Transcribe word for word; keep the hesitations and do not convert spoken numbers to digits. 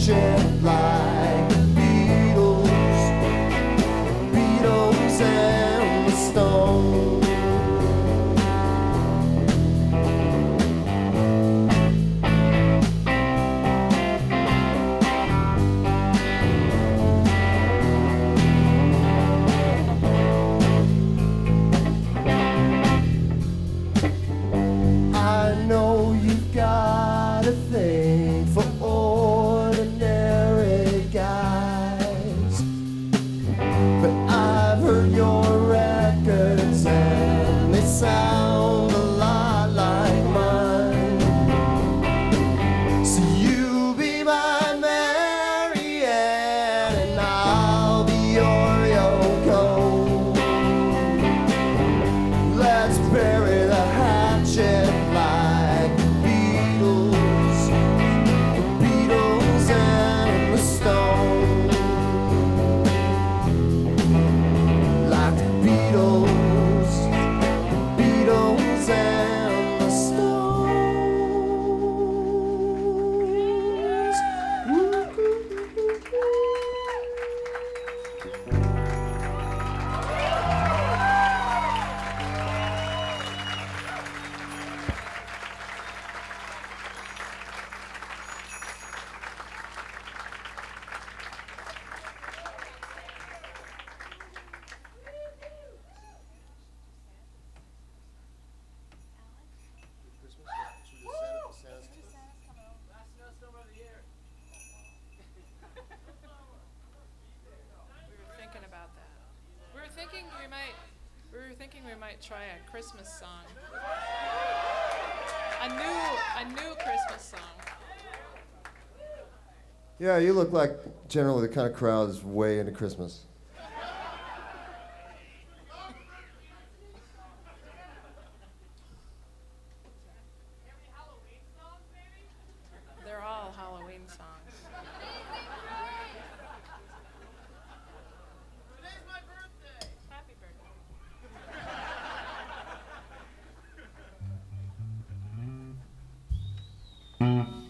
hatchet like the Beatles, Beatles and the Stones. I know you've got a thing for ordinary guys, but I've heard your records and they sound a lot like mine. So you be my Marianne and I'll be your Yoko. Let's bury the hatchet like the Beatles, the Beatles and the Stones. Like the Beatles, the Beatles and the Stones. We were thinking about that. We were thinking we might. We were thinking we might try a Christmas song. A new, a new Christmas song. Yeah, you look like generally the kind of crowd that's way into Christmas. They're all Halloween songs. Today's my birthday. Happy birthday. Thank you.